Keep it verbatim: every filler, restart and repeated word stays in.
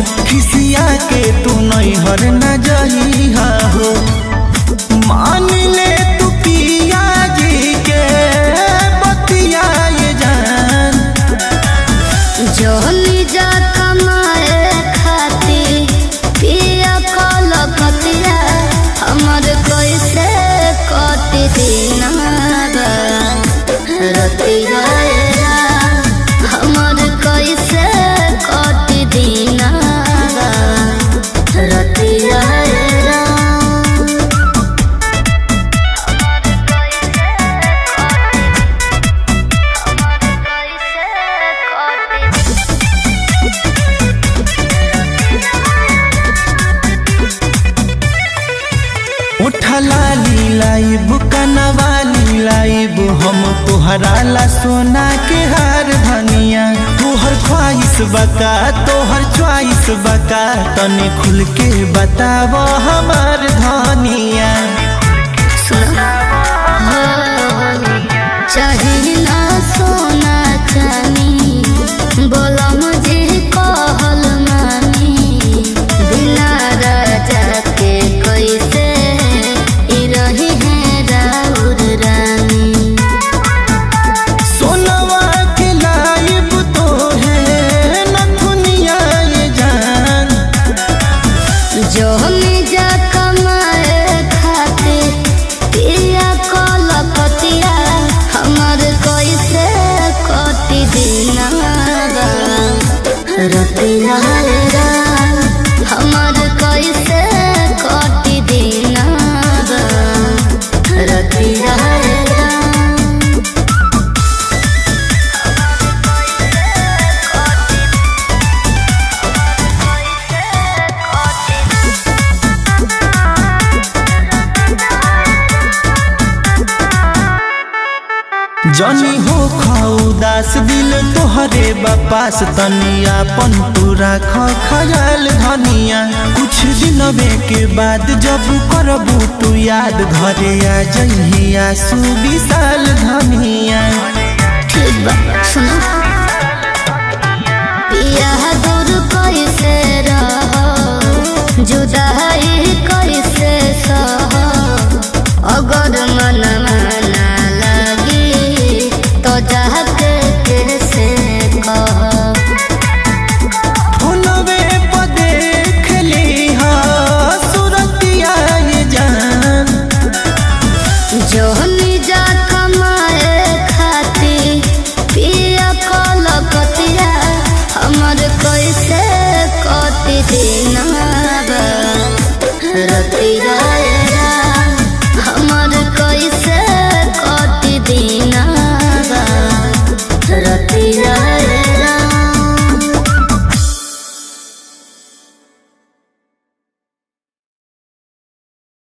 खिसिया के तू नैहर न जइहा हो। मान ले तू पिया जी के बतिया ये जान, जोली जा कमाए खाती पिया कल कतिया हमर कैसे कति दिन रतिया हमर कैसे कति दिन रतिया। उठला लीलाइब कनवाली लाइब हम तोहरा ला सोना के हार धनिया। तोहर ख्वाहिश बका तोहर च्वाइस बका तने खुल के बताव हमार धनिया। चाहिए ना सोना चानी बोला मुझे कहल मानी बिना राजा के कैसे रही है राउर रानी। सोनवा के लाइब तो है नथुनिया ये जान, जो हमें जा कमाए खाते पिया कल कतिया हमर कैसे कति दिन रतिया हमर कैसे कति दिन रतिया। जनी हो उदास दिल तोहरे बापास तनी आपन पूरा ख्याल धनिया। कुछ दिनवे के बाद जब करबू तू याद घरे आ जइहे आंसू विशाल धनिया। ठीक बा सुनो पिया दूर कैसे रहो जुदाई कैसे सहो अगर मन